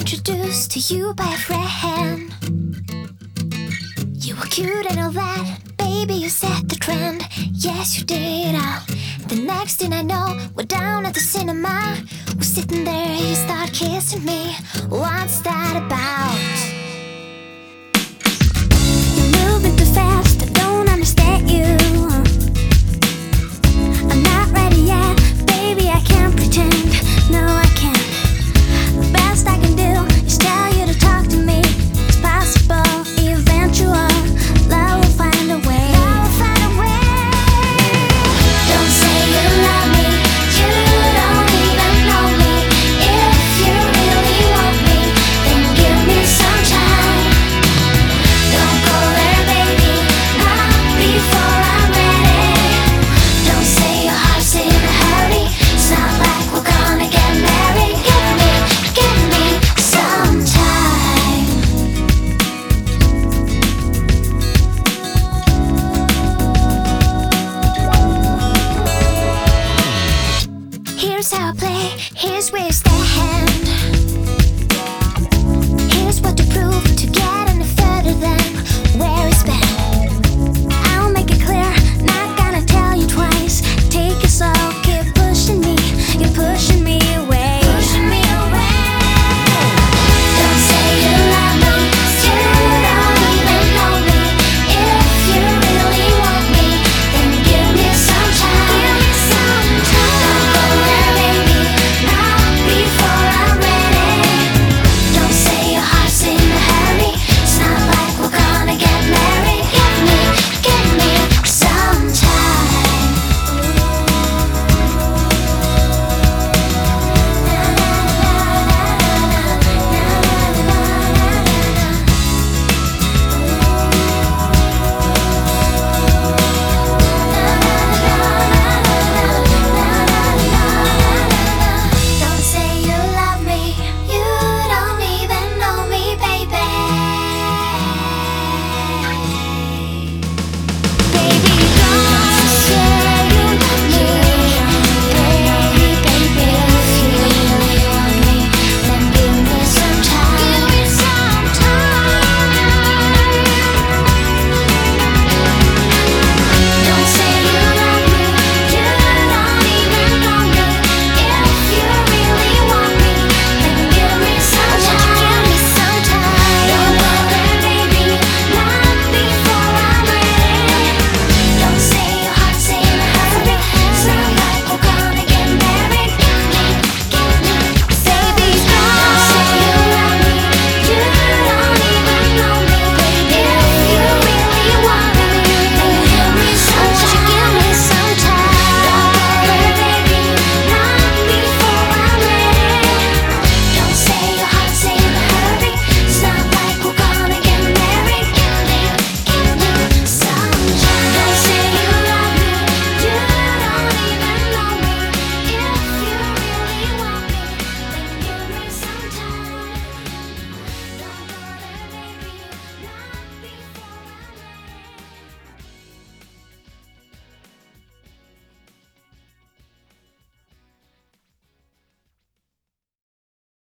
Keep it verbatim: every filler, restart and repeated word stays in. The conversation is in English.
introduced to you by a friend. You were cute and all that, baby, you set the trend. Yes, you did. Uh, the next thing I know, we're down at the cinema. We're sitting there, you start kissing me. What's that about? You're moving too fast, I don't understand you. I'm not ready yet, baby, I can't pretend. No, I can't. The best I can do is tell you to talk to me. It's possible, eventual, love will find a way. Love will find a way. Don't say you love me, you don't even know me. If you really want me, then give me some time. Don't go there, baby, not before I'm ready. Don't say your heart's in a hurry, it's not like we're gonna get married. Give me, give me some time. Here's how I play, here's where you stay.